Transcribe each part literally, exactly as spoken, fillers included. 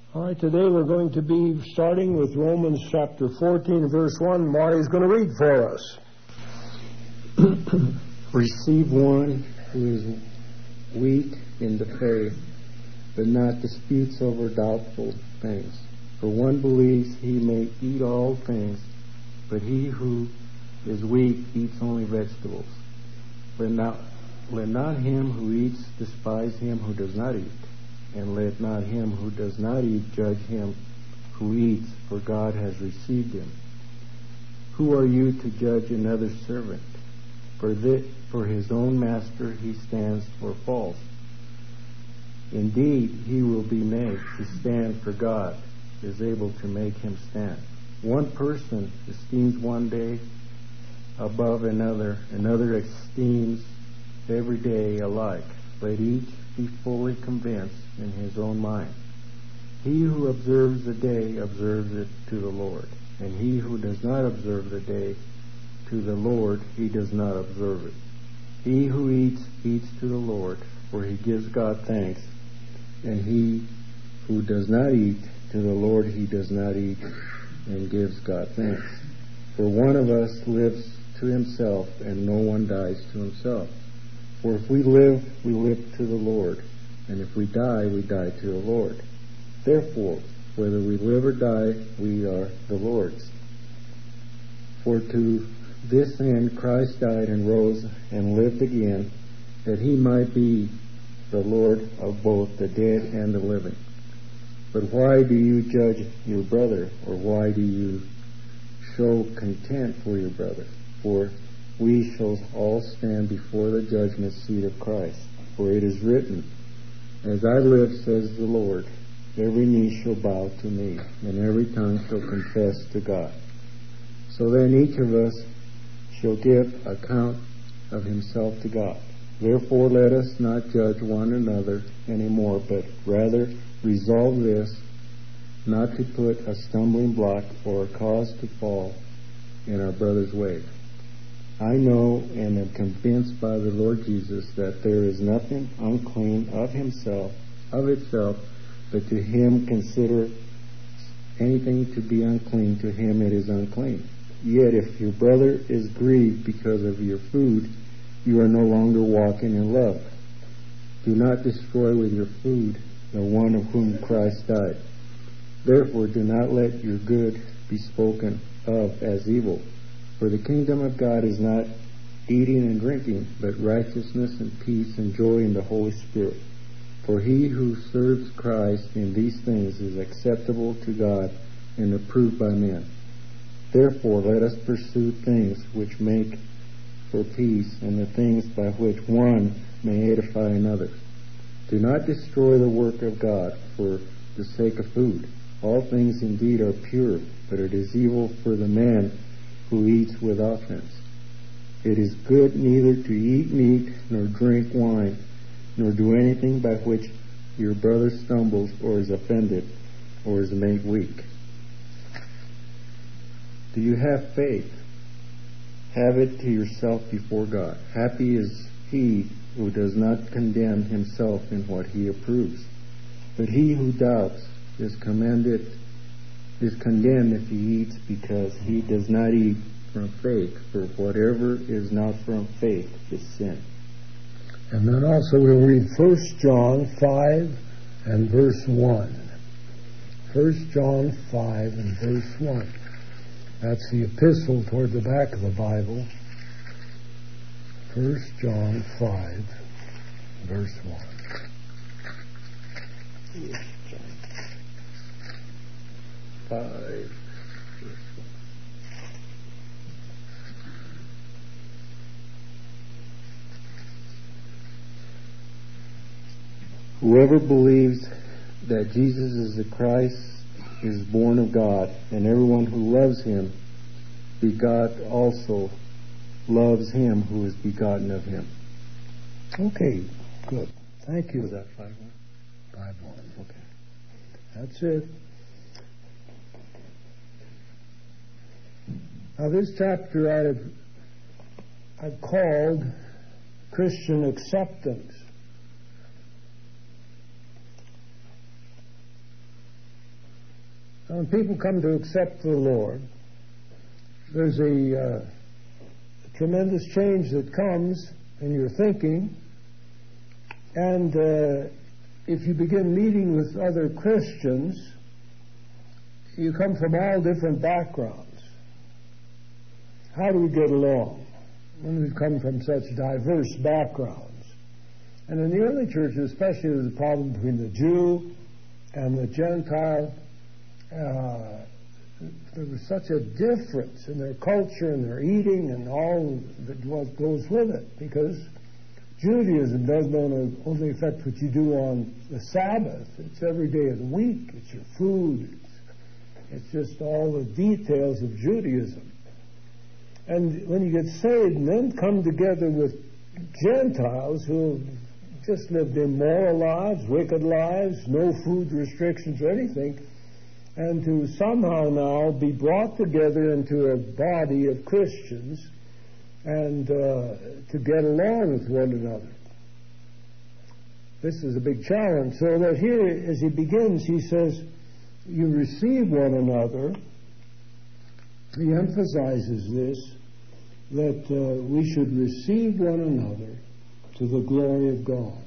All right, today we're going to be starting with Romans chapter fourteen, verse one. Marty's going to read for us. Receive one who is weak in the faith, but not disputes over doubtful things. For one believes he may eat all things, but he who is weak eats only vegetables. Let not, let not him who eats despise him who does not eat. And let not him who does not eat judge him who eats, for God has received him. Who are you to judge another servant? For, this, for his own master he stands or falls. Indeed, he will be made to stand, for God is able to make him stand. One person esteems one day above another, another esteems every day alike. Let each be fully convinced in his own mind. He who observes the day observes it to the Lord, and he who does not observe the day to the Lord, he does not observe it. He who eats, eats to the Lord, for he gives God thanks, and he who does not eat, to the Lord he does not eat, and gives God thanks. For one of us lives to himself, and no one dies to himself. For if we live, we live to the Lord, and if we die, we die to the Lord. Therefore, whether we live or die, we are the Lord's. For to this end Christ died and rose and lived again, that he might be the Lord of both the dead and the living. But why do you judge your brother, or why do you show contempt for your brother? For we shall all stand before the judgment seat of Christ. For it is written, As I live, says the Lord, every knee shall bow to me, and every tongue shall confess to God. So then each of us shall give account of himself to God. Therefore let us not judge one another anymore, but rather resolve this, not to put a stumbling block or a cause to fall in our brother's way. I know and am convinced by the Lord Jesus that there is nothing unclean of himself, of itself, but to him consider anything to be unclean, to him it is unclean. Yet if your brother is grieved because of your food, you are no longer walking in love. Do not destroy with your food the one of whom Christ died. Therefore do not let your good be spoken of as evil. For the kingdom of God is not eating and drinking, but righteousness and peace and joy in the Holy Spirit. For he who serves Christ in these things is acceptable to God and approved by men. Therefore let us pursue things which make for peace, and the things by which one may edify another. Do not destroy the work of God for the sake of food. All things indeed are pure, but it is evil for the man who eats with offense. It is good neither to eat meat nor drink wine, nor do anything by which your brother stumbles or is offended or is made weak. Do you have faith? Have it to yourself before God. Happy is he who does not condemn himself in what he approves. But he who doubts is commended is condemned if he eats, because he does not eat from faith, for whatever is not from faith is sin. And then also we'll read First John five and verse one. First John five and verse one. That's the epistle toward the back of the Bible. First John five, verse one. Five. Whoever believes that Jesus is the Christ is born of God, and everyone who loves him, begot also loves him who is begotten of him. Okay, good. Thank you. Was that five one? Five one. Okay. That's it. Now this chapter I've, I've called Christian Acceptance. When people come to accept the Lord, there's a uh, tremendous change that comes in your thinking, and uh, if you begin meeting with other Christians, you come from all different backgrounds. How do we get along when we've come from such diverse backgrounds? And in the early churches, especially, there was a problem between the Jew and the Gentile. Uh, there was such a difference in their culture and their eating and all that what goes with it, because Judaism doesn't only affect what you do on the Sabbath. It's every day of the week. It's your food. It's, it's just all the details of Judaism. And when you get saved and then come together with Gentiles who have just lived immoral lives, wicked lives, no food restrictions or anything, and to somehow now be brought together into a body of Christians and uh, to get along with one another. This is a big challenge. So that here, as he begins, he says, you receive one another. He emphasizes this, that uh, we should receive one another to the glory of God.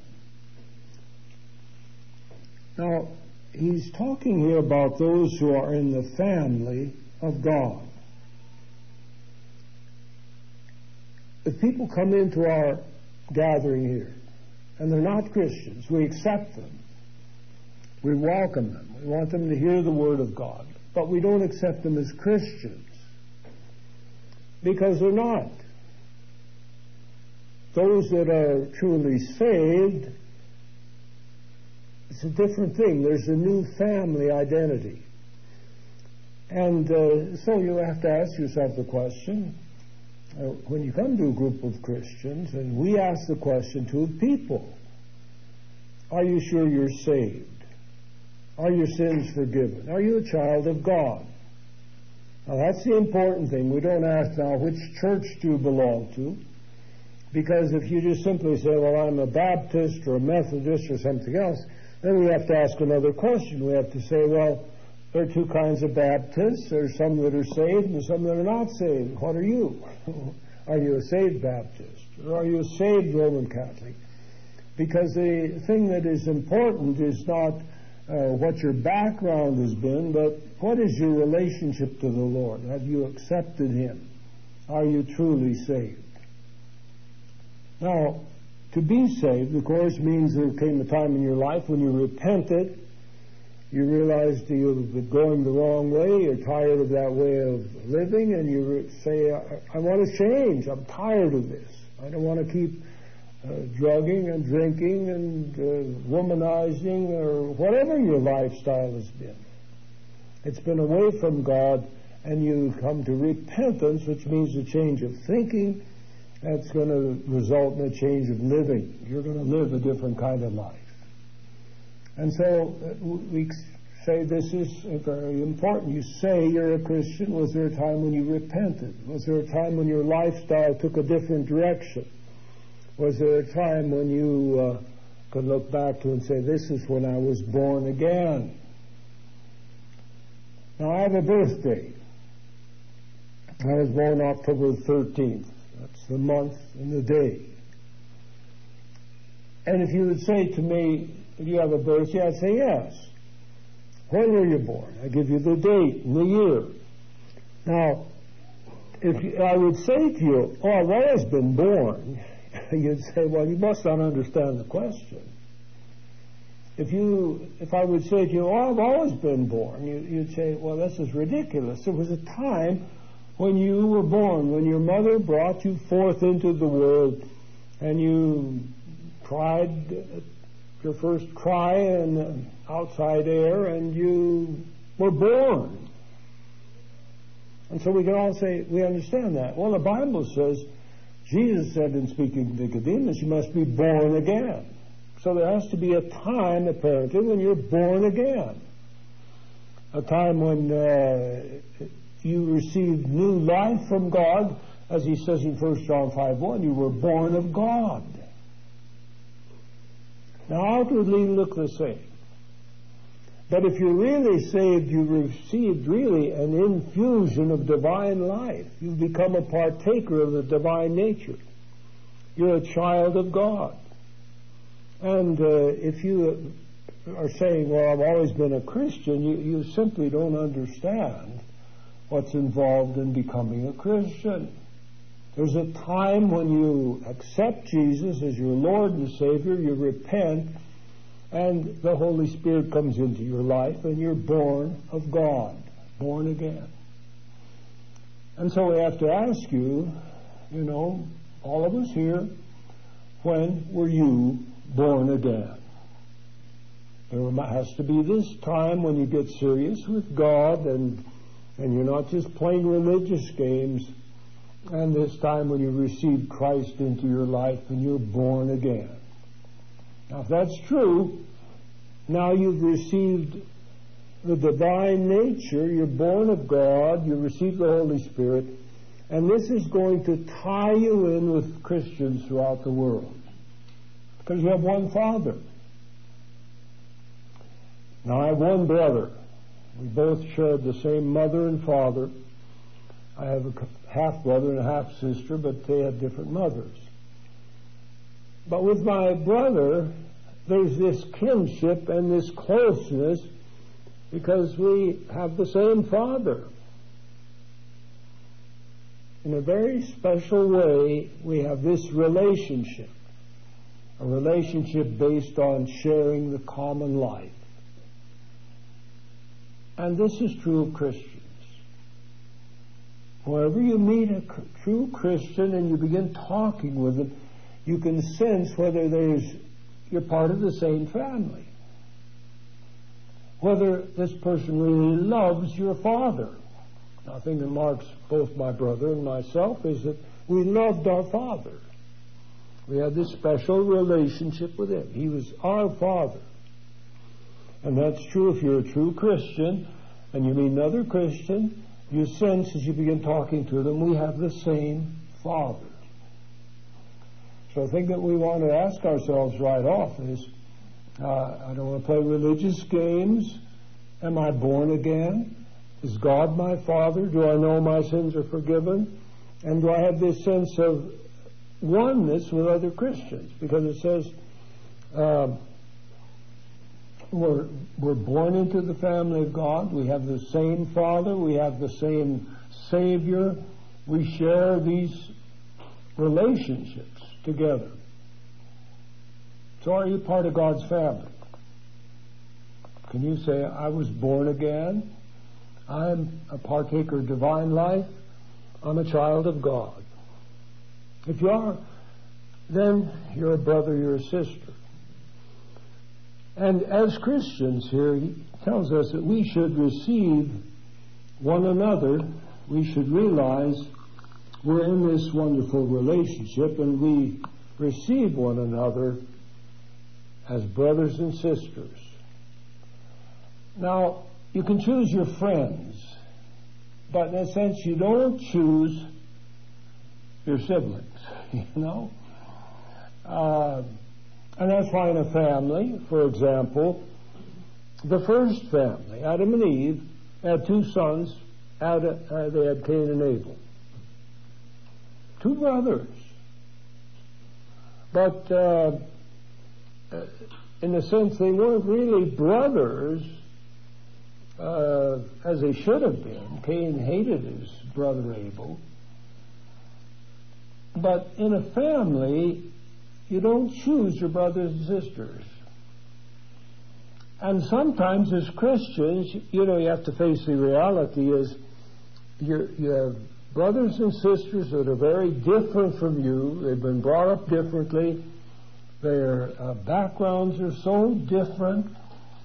Now, he's talking here about those who are in the family of God. If people come into our gathering here and they're not Christians, we accept them. We welcome them. We want them to hear the Word of God. But we don't accept them as Christians because they're not. Those that are truly saved, it's a different thing. There's a new family identity. And uh, so you have to ask yourself the question, uh, when you come to a group of Christians, and we ask the question to people, are you sure you're saved? Are your sins forgiven? Are you a child of God? Now that's the important thing. We don't ask now, which church do you belong to? Because if you just simply say, well, I'm a Baptist or a Methodist or something else, then we have to ask another question. We have to say, well, there are two kinds of Baptists. There's some that are saved and some that are not saved. What are you? Are you a saved Baptist? Or are you a saved Roman Catholic? Because the thing that is important is not uh, what your background has been, but what is your relationship to the Lord? Have you accepted Him? Are you truly saved? Now, to be saved, of course, means there came a time in your life when you repented, you realized you've been going the wrong way, you're tired of that way of living, and you say, I, I want to change, I'm tired of this. I don't want to keep uh, drugging and drinking and uh, womanizing or whatever your lifestyle has been. It's been away from God, and you come to repentance, which means a change of thinking. That's going to result in a change of living. You're going to live a different kind of life. And so uh, we say this is very important. You say you're a Christian. Was there a time when you repented? Was there a time when your lifestyle took a different direction? Was there a time when you uh, could look back to and say, this is when I was born again? Now, I have a birthday. I was born October thirteenth. That's the month and the day. And if you would say to me, do you have a birthday? I'd say yes. When were you born? I give you the date and the year. Now, if you, I would say to you, oh, I've always been born, you'd say, well, you must not understand the question. If you, if I would say to you, oh, I've always been born, you, you'd say, well, this is ridiculous. There was a time when you were born, when your mother brought you forth into the world, and you cried your first cry in the outside air, and you were born. And so we can all say, we understand that. Well, the Bible says, Jesus said in speaking to Nicodemus, you must be born again. So there has to be a time, apparently, when you're born again. A time when uh, you received new life from God, as he says in First John five one, you were born of God. Now, outwardly look the same. But if you're really saved, you've received really an infusion of divine life. You've become a partaker of the divine nature. You're a child of God. And uh, if you are saying, well, I've always been a Christian, you, you simply don't understand what's involved in becoming a Christian. There's a time when you accept Jesus as your Lord and Savior, you repent, and the Holy Spirit comes into your life, and you're born of God, born again. And so we have to ask you, you know, all of us here, when were you born again? There has to be this time when you get serious with God, and and you're not just playing religious games, and this time when you receive Christ into your life and you're born again. Now, if that's true, now you've received the divine nature, you're born of God, you receive the Holy Spirit, and this is going to tie you in with Christians throughout the world, because you have one Father. Now, I have one brother. We both shared the same mother and father. I have a half-brother and a half-sister, but they had different mothers. But with my brother, there's this kinship and this closeness because we have the same Father. In a very special way, we have this relationship, a relationship based on sharing the common life. And this is true of Christians. Wherever you meet a true Christian and you begin talking with them, you can sense whether there's you're part of the same family, whether this person really loves your father. Now, the thing that marks both my brother and myself is that we loved our father. We had this special relationship with him. He was our father. And that's true if you're a true Christian and you meet another Christian, you sense as you begin talking to them, we have the same Father. So I think that we want to ask ourselves right off is, uh, I don't want to play religious games. Am I born again? Is God my Father? Do I know my sins are forgiven? And do I have this sense of oneness with other Christians? Because it says uh, we're, we're born into the family of God. We have the same Father. We have the same Savior. We share these relationships together. So are you part of God's family? Can you say, I was born again? I'm a partaker of divine life. I'm a child of God. If you are, then you're a brother, you're a sister. And as Christians here, he tells us that we should receive one another. We should realize we're in this wonderful relationship and we receive one another as brothers and sisters. Now, you can choose your friends, but in a sense you don't choose your siblings, you know? Uh, and that's why in a family, for example, the first family, Adam and Eve, had two sons. Adam, uh, they had Cain and Abel. Two brothers. But uh, in a sense, they weren't really brothers uh, as they should have been. Cain hated his brother Abel. But in a family, you don't choose your brothers and sisters. And sometimes as Christians, you know, you have to face the reality is you're, you have brothers and sisters that are very different from you. They've been brought up differently. Their uh, backgrounds are so different.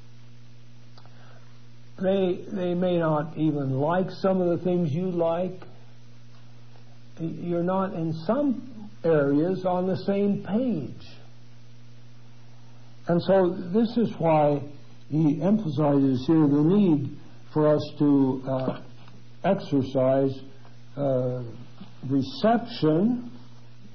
They, they may not even like some of the things you like. You're not in some areas on the same page. And so this is why he emphasizes here the need for us to uh, exercise uh, reception,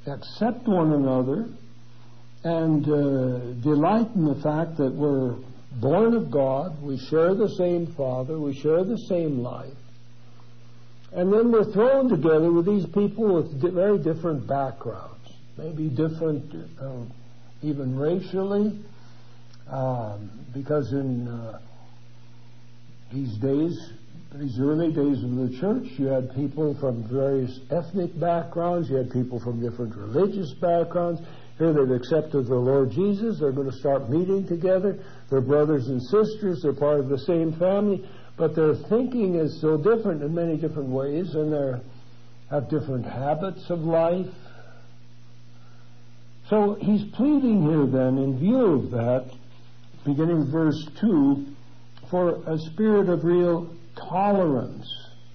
accept one another, and uh, delight in the fact that we're born of God, we share the same Father, we share the same life. And then we're thrown together with these people with di- very different backgrounds, maybe different uh, even racially, um, because in uh, these days, these early days of the church, you had people from various ethnic backgrounds, you had people from different religious backgrounds. Here they've accepted the Lord Jesus, they're going to start meeting together, they're brothers and sisters, they're part of the same family, but their thinking is so different in many different ways, and they have different habits of life. So he's pleading here then, in view of that, beginning verse two, for a spirit of real tolerance.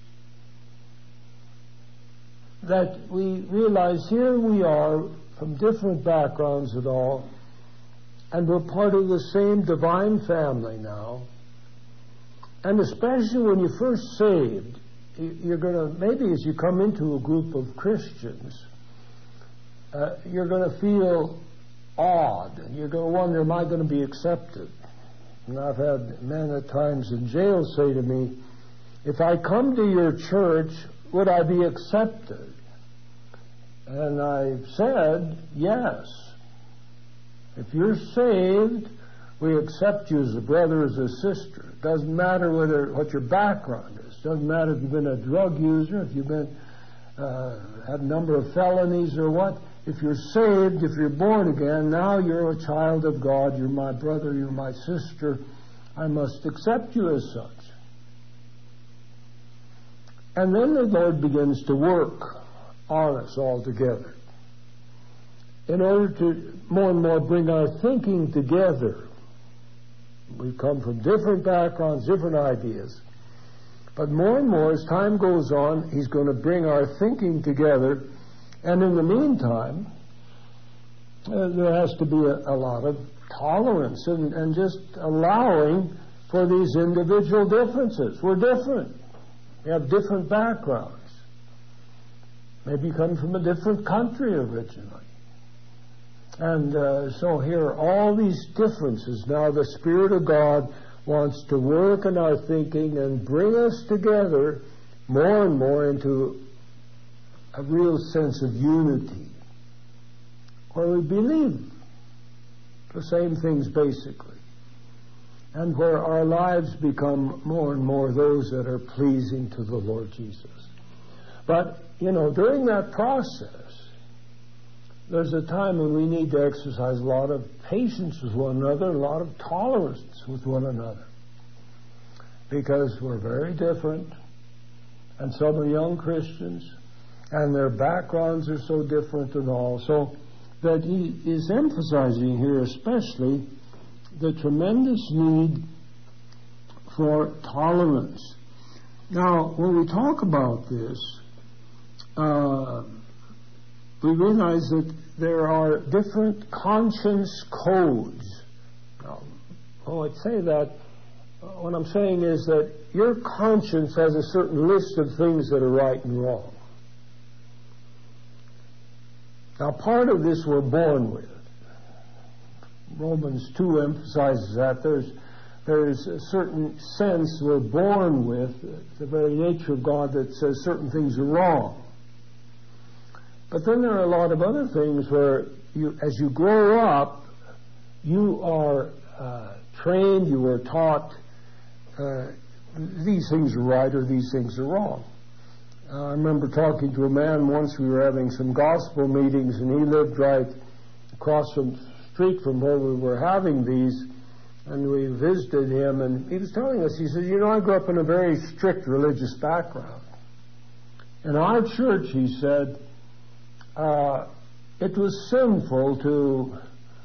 That we realize here we are from different backgrounds at all, and we're part of the same divine family now. And especially when you're first saved, you're going to, maybe as you come into a group of Christians, uh, you're going to feel awed, and you're going to wonder, am I going to be accepted? And I've had men at times in jail say to me, if I come to your church, would I be accepted? And I've said, yes. If you're saved, we accept you as a brother, as a sister. It doesn't matter whether what your background is. It doesn't matter if you've been a drug user, if you've been uh, had a number of felonies or what. If you're saved, if you're born again, now you're a child of God. You're my brother, you're my sister. I must accept you as such. And then the Lord begins to work on us all together in order to more and more bring our thinking together. We come from different backgrounds, different ideas. But more and more, as time goes on, He's going to bring our thinking together. And in the meantime, uh, there has to be a, a lot of tolerance and, and just allowing for these individual differences. We're different. We have different backgrounds. Maybe you come from a different country originally. And uh, so here are all these differences. Now the Spirit of God wants to work in our thinking and bring us together more and more into a real sense of unity, where we believe the same things basically, and where our lives become more and more those that are pleasing to the Lord Jesus. But, you know, during that process, there's a time when we need to exercise a lot of patience with one another, a lot of tolerance with one another, because we're very different, and some are young Christians, and their backgrounds are so different and all. So that he is emphasizing here especially the tremendous need for tolerance. Now, when we talk about this, uh, we realize that there are different conscience codes. Now, oh, I'd say that uh, what I'm saying is that your conscience has a certain list of things that are right and wrong. Now, part of this we're born with. Romans two emphasizes that. There's, there's a certain sense we're born with, the very nature of God, that says certain things are wrong. But then there are a lot of other things where, you, as you grow up, you are uh, trained, you are taught uh, these things are right or these things are wrong. Uh, I remember talking to a man once. We were having some gospel meetings, and he lived right across from the street from where we were having these, and we visited him, and he was telling us, he said, you know, I grew up in a very strict religious background. In our church, he said, uh, it was sinful to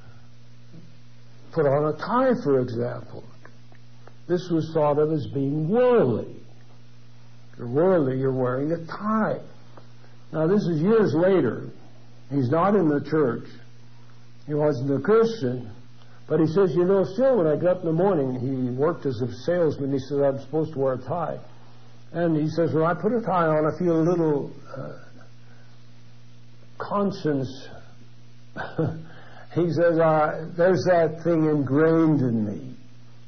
put on a tie, for example. This was thought of as being worldly. If you're worldly, you're wearing a tie. Now, this is years later. He's not in the church. He wasn't a Christian. But he says, you know, still when I get up in the morning, he worked as a salesman. He says, I'm supposed to wear a tie. And he says, when I put a tie on, I feel a little uh, conscience. He says, uh, there's that thing ingrained in me.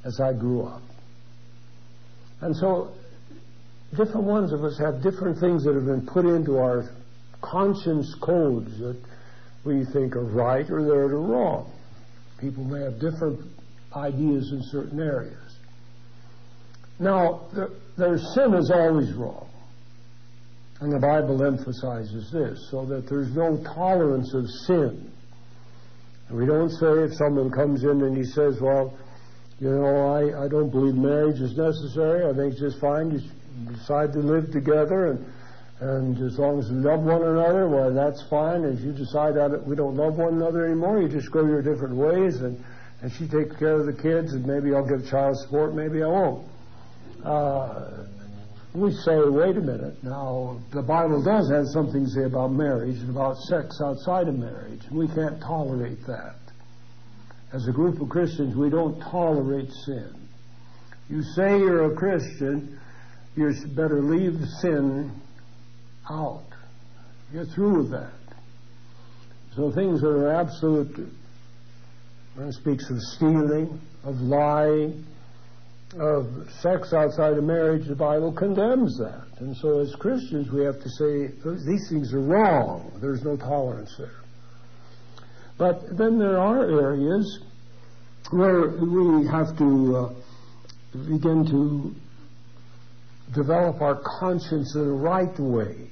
as I grew up. And so different ones of us have different things that have been put into our conscience codes that we think are right or that are wrong. People may have different ideas in certain areas. Now, their sin is always wrong. And the Bible emphasizes this, so that there's no tolerance of sin. And we don't say if someone comes in and he says, well, you know, I, I don't believe marriage is necessary. I think it's just fine. You decide to live together, and and as long as you love one another, well, that's fine. If you decide that we don't love one another anymore, you just go your different ways, and, and she takes care of the kids, and maybe I'll give child support, maybe I won't. Uh, we say, wait a minute. Now, the Bible does have something to say about marriage and about sex outside of marriage, and we can't tolerate that. As a group of Christians, we don't tolerate sin. You say you're a Christian, you better leave the sin out. Get through with that. So things that are absolute, when it speaks of stealing, of lying, of sex outside of marriage, the Bible condemns that. And so as Christians we have to say, these things are wrong. There's no tolerance there. But then there are areas where we have to uh, begin to develop our conscience in the right way.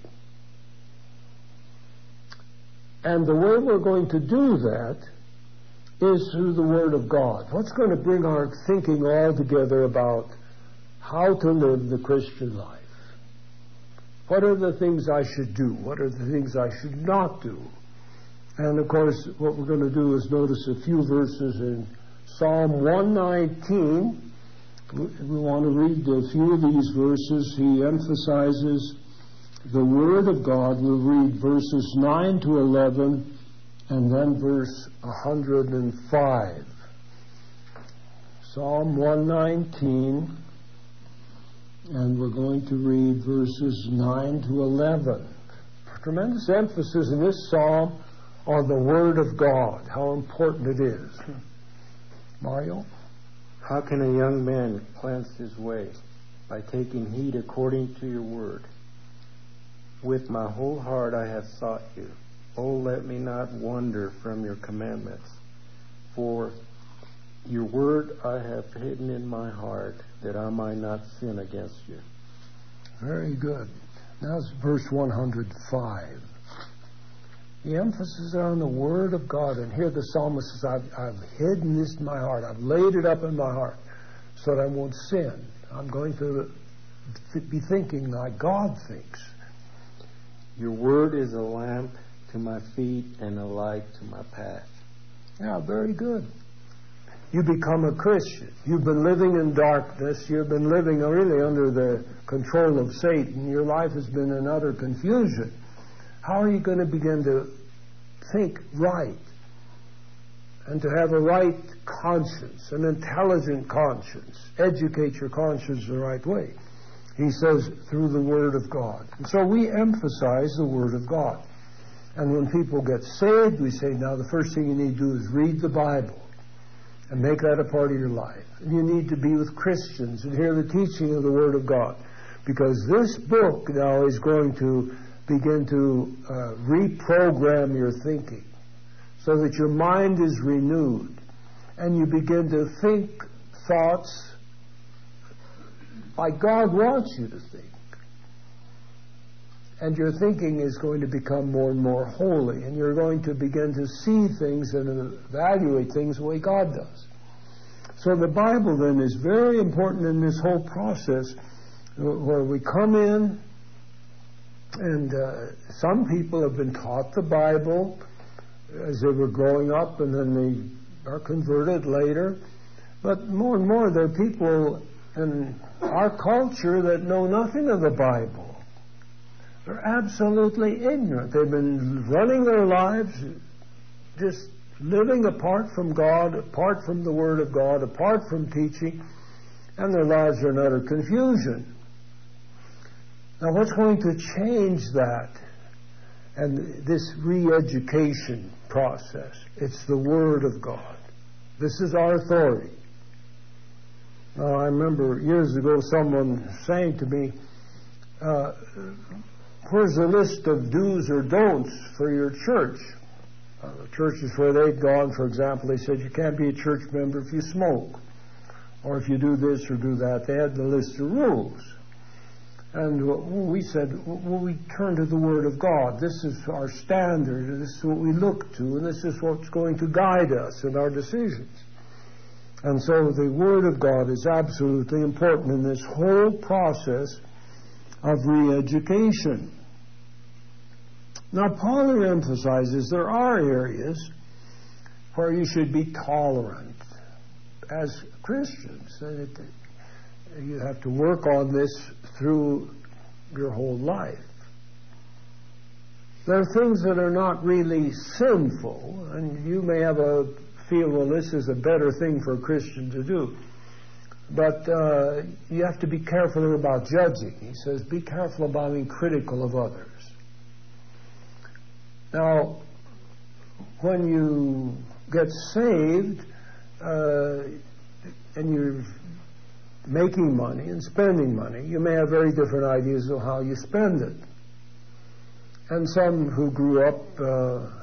And the way we're going to do that is through the Word of God. What's going to bring our thinking all together about how to live the Christian life? What are the things I should do? What are the things I should not do? And of course, what we're going to do is notice a few verses in Psalm one nineteen. We want to read a few of these verses. He emphasizes the Word of God. We'll read verses nine to eleven and then verse one hundred five. Psalm one nineteen, and we're going to read verses nine to eleven. Tremendous emphasis in this psalm on the Word of God, how important it is. Mario? How can a young man cleanse his way? By taking heed according to your word. With my whole heart I have sought you. Oh, let me not wander from your commandments. For your word I have hidden in my heart, that I might not sin against you. Very good. Now it's verse one hundred five. The emphasis is on the Word of God. And here the psalmist says, I've, I've hidden this in my heart. I've laid it up in my heart so that I won't sin. I'm going to th- be thinking like God thinks. Your word is a lamp to my feet and a light to my path. Yeah, very good. You become a Christian. You've been living in darkness. You've been living really under the control of Satan. Your life has been in utter confusion. How are you going to begin to think right and to have a right conscience, an intelligent conscience, educate your conscience the right way? He says, through the Word of God. And so we emphasize the Word of God. And when people get saved, we say, now the first thing you need to do is read the Bible and make that a part of your life. And you need to be with Christians and hear the teaching of the Word of God. Because this book now is going to begin to uh, reprogram your thinking so that your mind is renewed and you begin to think thoughts like God wants you to think. And your thinking is going to become more and more holy, and you're going to begin to see things and evaluate things the way God does. So the Bible then is very important in this whole process where we come in. And uh, some people have been taught the Bible as they were growing up, and then they are converted later. But more and more there are people in our culture that know nothing of the Bible. They're absolutely ignorant. They've been running their lives just living apart from God, apart from the Word of God, apart from teaching, and their lives are in utter confusion. Now, what's going to change that and this re-education process? It's the Word of God. This is our authority. Now, I remember years ago someone saying to me, uh, where's the list of do's or don'ts for your church? Uh, the churches where they'd gone, for example, they said you can't be a church member if you smoke, or if you do this or do that. They had the list of rules. And we said, well, we turn to the Word of God. This is our standard, and this is what we look to, and this is what's going to guide us in our decisions. And so the Word of God is absolutely important in this whole process of re-education. Now, Paul emphasizes there are areas where you should be tolerant as Christians. You have to work on this through your whole life. There are things that are not really sinful, and you may have a feel, well, this is a better thing for a Christian to do. But uh, you have to be careful about judging. He says, be careful about being critical of others. Now, when you get saved, uh, and you're making money and spending money, you may have very different ideas of how you spend it. And some who grew up uh,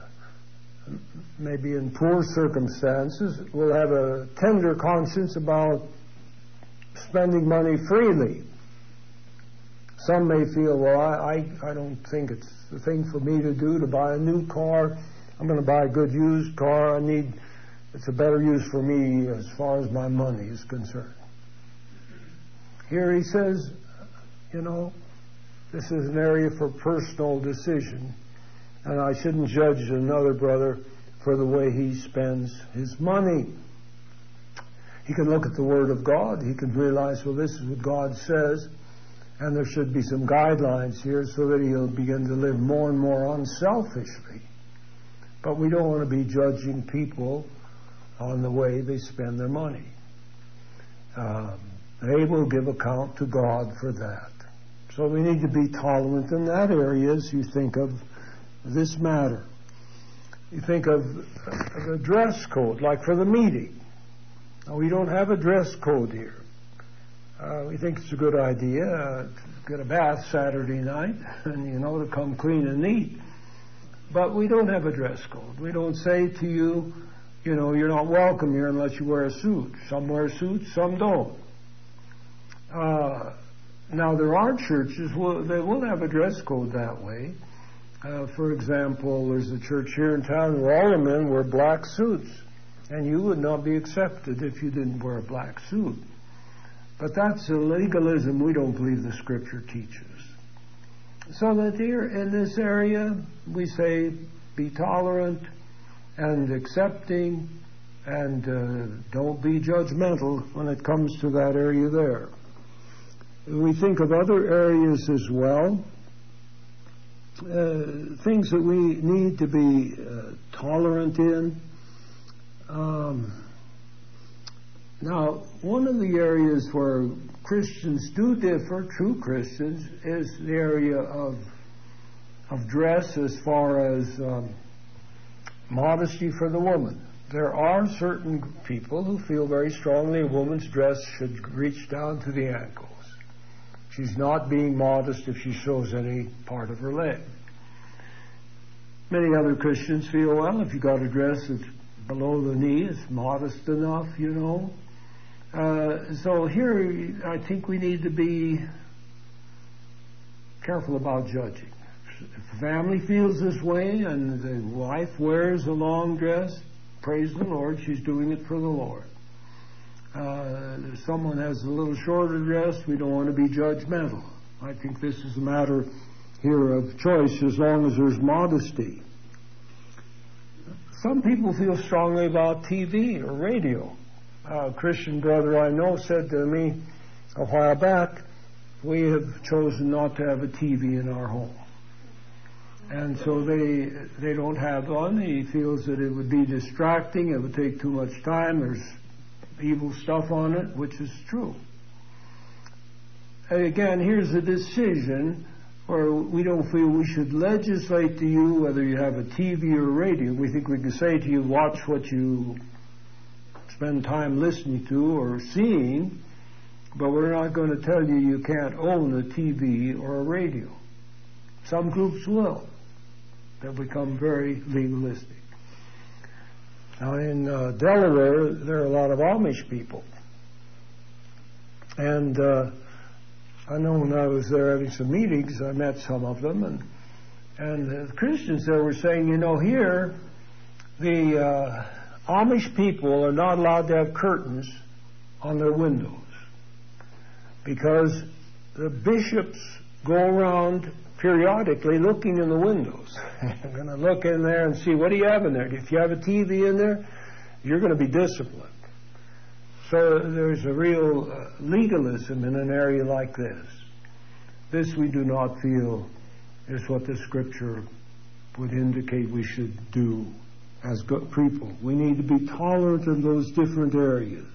maybe in poor circumstances will have a tender conscience about spending money freely. Some may feel, well, I, I, I don't think it's the thing for me to do to buy a new car. I'm going to buy a good used car. I need, it's a better use for me as far as my money is concerned. Here he says, you know, this is an area for personal decision, and I shouldn't judge another brother for the way he spends his money. He can look at the Word of God. He can realize, well, this is what God says, and there should be some guidelines here so that he'll begin to live more and more unselfishly. But we don't want to be judging people on the way they spend their money. Um, they will give account to God for that. So we need to be tolerant in that area as you think of this matter. You think of, of a dress code, like for the meeting. Now, we don't have a dress code here. Uh, we think it's a good idea uh, to get a bath Saturday night and, you know, to come clean and neat. But we don't have a dress code. We don't say to you, you know, you're not welcome here unless you wear a suit. Some wear suits, some don't. Uh, now, there are churches will, that will have a dress code that way. Uh, for example, there's a church here in town where all the men wear black suits, and you would not be accepted if you didn't wear a black suit. But that's a legalism we don't believe the Scripture teaches. So that here in this area, we say be tolerant and accepting, and uh, don't be judgmental when it comes to that area there. We think of other areas as well, uh, things that we need to be uh, tolerant in. Um, now, one of the areas where Christians do differ, true Christians, is the area of of dress as far as um, modesty for the woman. There are certain people who feel very strongly a woman's dress should reach down to the ankles. She's not being modest if she shows any part of her leg. Many other Christians feel, well, if you got a dress that's below the knee, it's modest enough, you know. Uh, so here, I think we need to be careful about judging. If the family feels this way and the wife wears a long dress, praise the Lord, she's doing it for the Lord. Uh, if someone has a little shorter dress, we don't want to be judgmental. I think this is a matter here of choice as long as there's modesty. Some people feel strongly about T V or radio. A Christian brother I know said to me a while back, we have chosen not to have a T V in our home. And so they they don't have one. He feels that it would be distracting, it would take too much time, there's evil stuff on it, which is true. And again, here's a decision where we don't feel we should legislate to you whether you have a T V or radio. We think we can say to you, watch what you spend time listening to or seeing, but we're not going to tell you you can't own a T V or a radio. Some groups will. They'll become very legalistic. Now in uh, Delaware, there are a lot of Amish people. And uh, I know when I was there having some meetings, I met some of them, and and the Christians there were saying, you know, here, the uh, Amish people are not allowed to have curtains on their windows because the bishops go around periodically looking in the windows. They're going to look in there and see, what do you have in there? If you have a T V in there, you're going to be disciplined. So there's a real uh, legalism in an area like this. This we do not feel is what the Scripture would indicate we should do as good people. We need to be tolerant in those different areas.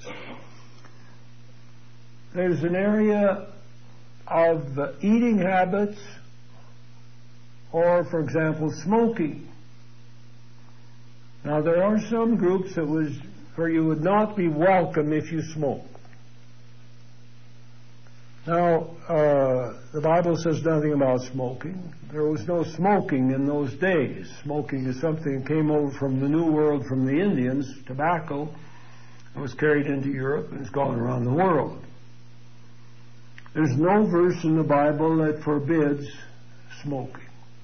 There's an area of uh, eating habits, or, for example, smoking. Now, there are some groups that was where you would not be welcome if you smoke. Now, uh, the Bible says nothing about smoking. There was no smoking in those days. Smoking is something that came over from the New World, from the Indians. Tobacco was carried into Europe and it's gone around the world. There's no verse in the Bible that forbids smoking.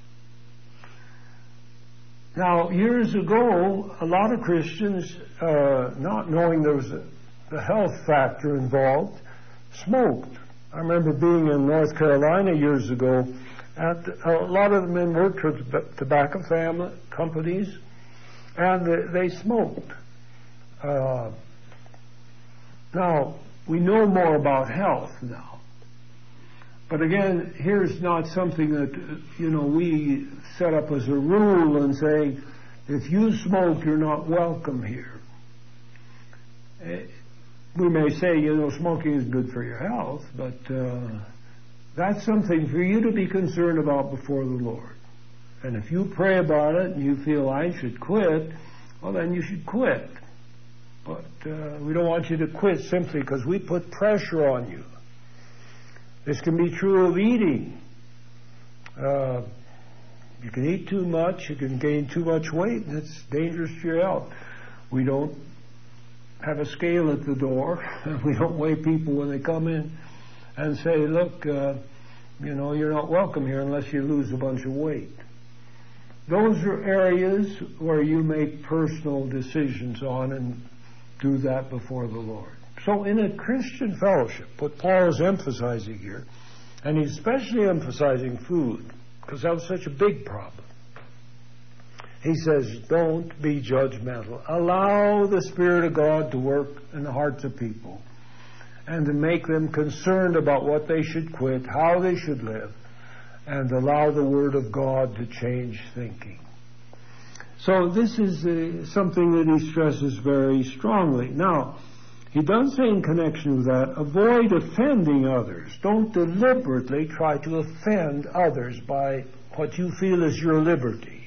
Now, years ago, a lot of Christians, uh, not knowing there was a, the health factor involved, smoked. I remember being in North Carolina years ago, and a lot of the men worked for tobacco family companies, and they, they smoked. Uh, now, we know more about health now. But again, here's not something that, you know, we set up as a rule and say, if you smoke, you're not welcome here. We may say, you know, smoking is good for your health, but uh, that's something for you to be concerned about before the Lord. And if you pray about it and you feel I should quit, well, then you should quit. But uh, we don't want you to quit simply because we put pressure on you. This can be true of eating. Uh, you can eat too much, you can gain too much weight, and it's dangerous to your health. We don't have a scale at the door. We don't weigh people when they come in and say, look, uh, you know, you're not welcome here unless you lose a bunch of weight. Those are areas where you make personal decisions on and do that before the Lord. So in a Christian fellowship, what Paul is emphasizing here, and he's especially emphasizing food, because that was such a big problem. He says, don't be judgmental. Allow the Spirit of God to work in the hearts of people and to make them concerned about what they should quit, how they should live, and allow the Word of God to change thinking. So this is uh, something that he stresses very strongly. Now, he does say in connection with that, avoid offending others. Don't deliberately try to offend others by what you feel is your liberty.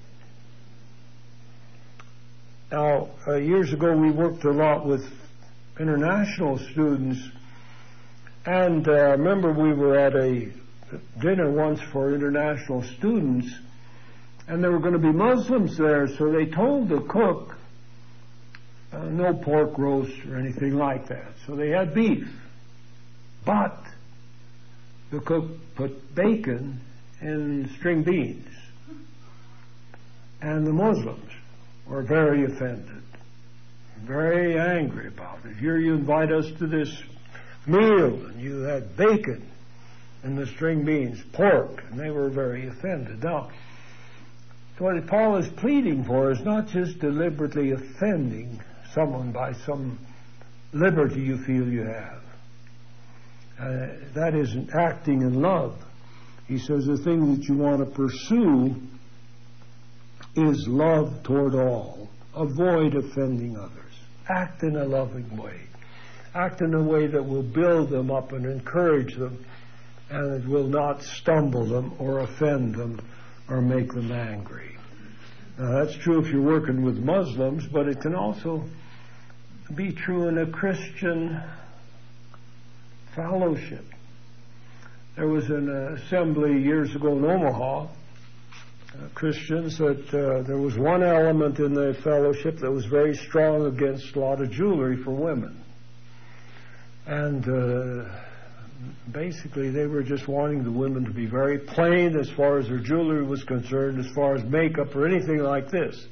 Now, uh, years ago we worked a lot with international students, and uh, I remember we were at a dinner once for international students, and there were going to be Muslims there, so they told the cook, Uh, no pork roast or anything like that. So they had beef. But the cook put bacon in string beans. And the Muslims were very offended, very angry about it. Here you invite us to this meal and you had bacon in the string beans, pork, and they were very offended. Now, what Paul is pleading for is not just deliberately offending someone by some liberty you feel you have. Uh, that isn't acting in love. He says the thing that you want to pursue is love toward all. Avoid offending others. Act in a loving way. Act in a way that will build them up and encourage them, and it will not stumble them or offend them or make them angry. Now, that's true if you're working with Muslims, but it can also be true in a Christian fellowship. There was an assembly years ago in Omaha, uh, Christians, that uh, there was one element in the fellowship that was very strong against a lot of jewelry for women. And uh, basically they were just wanting the women to be very plain as far as their jewelry was concerned, as far as makeup or anything like this.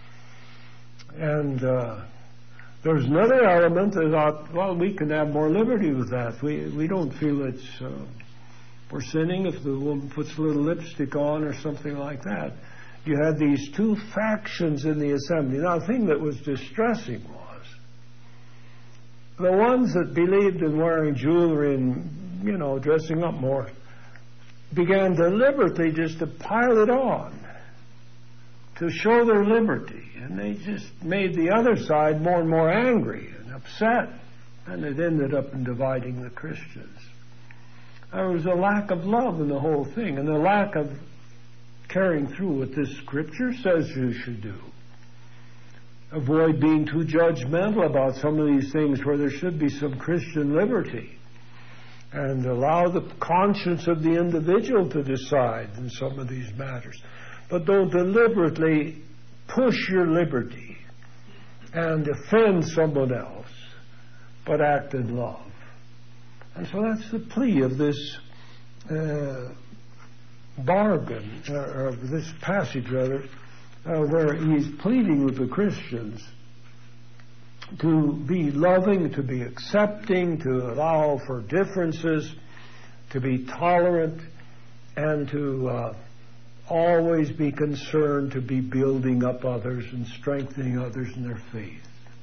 And uh, there's another element that thought, well, we can have more liberty with that. We we don't feel it's uh, we're sinning if the woman puts a little lipstick on or something like that. You had these two factions in the assembly. Now, the thing that was distressing was the ones that believed in wearing jewelry and, you know, dressing up more began deliberately just to pile it on to show their liberty. And they just made the other side more and more angry and upset. And it ended up in dividing the Christians. There was a lack of love in the whole thing, and a lack of carrying through what this scripture says you should do. Avoid being too judgmental about some of these things where there should be some Christian liberty. And allow the conscience of the individual to decide in some of these matters. But don't deliberately push your liberty and offend someone else, but act in love. And so that's the plea of this uh, bargain, or of this passage rather, uh, where he's pleading with the Christians to be loving, to be accepting, to allow for differences, to be tolerant, and to uh, always be concerned to be building up others and strengthening others in their faith.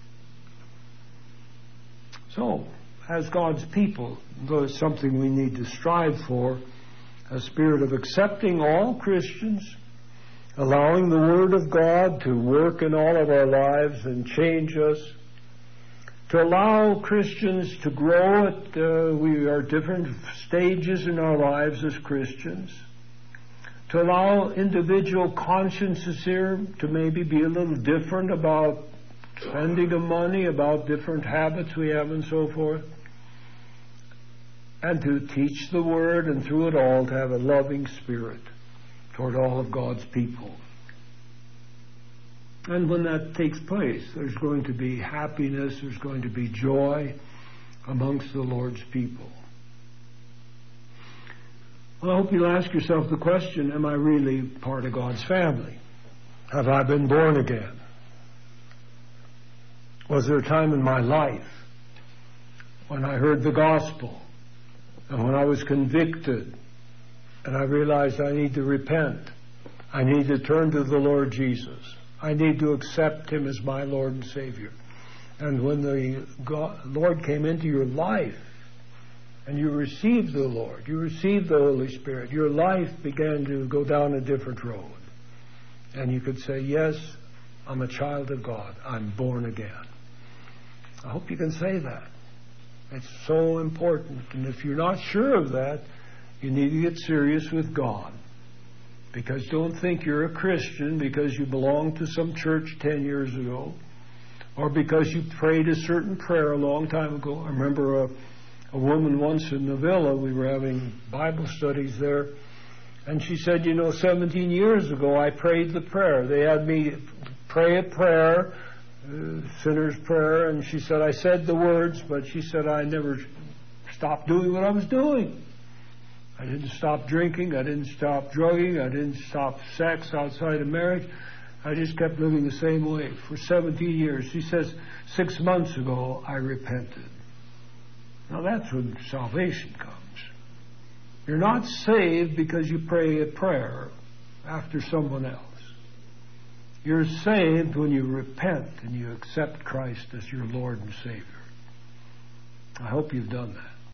So, as God's people, though it's something we need to strive for, a spirit of accepting all Christians, allowing the Word of God to work in all of our lives and change us, to allow Christians to grow at uh, we are different stages in our lives as Christians, to allow individual consciences here to maybe be a little different about spending of money, about different habits we have and so forth, and to teach the Word, and through it all to have a loving spirit toward all of God's people. And when that takes place, there's going to be happiness, there's going to be joy amongst the Lord's people. Well, I hope you'll ask yourself the question, am I really part of God's family? Have I been born again? Was there a time in my life when I heard the gospel and when I was convicted and I realized I need to repent, I need to turn to the Lord Jesus, I need to accept Him as my Lord and Savior? And when the God, Lord came into your life and you received the Lord, you received the Holy Spirit, your life began to go down a different road. And you could say, yes, I'm a child of God. I'm born again. I hope you can say that. It's so important. And if you're not sure of that, you need to get serious with God. Because don't think you're a Christian because you belonged to some church ten years ago, or because you prayed a certain prayer a long time ago. I remember a, a woman once in the villa, we were having Bible studies there, and she said, you know, seventeen years ago I prayed the prayer. They had me pray a prayer, uh, sinner's prayer, and she said, I said the words, but she said I never stopped doing what I was doing. I didn't stop drinking, I didn't stop drugging, I didn't stop sex outside of marriage. I just kept living the same way for seventeen years. She says, six months ago I repented. Now that's when salvation comes. You're not saved because you pray a prayer after someone else. You're saved when you repent and you accept Christ as your Lord and Savior. I hope you've done that.